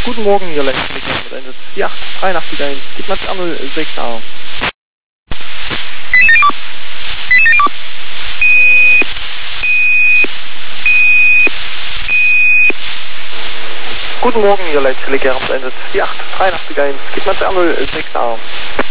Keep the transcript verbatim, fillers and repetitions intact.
Guten Morgen, hier leicht mit Einsatz vier acht drei acht eins, geht man zu null sechs A. Guten Morgen, hier leicht mit Einsatz vier acht drei acht eins, geht man zu null sechs A.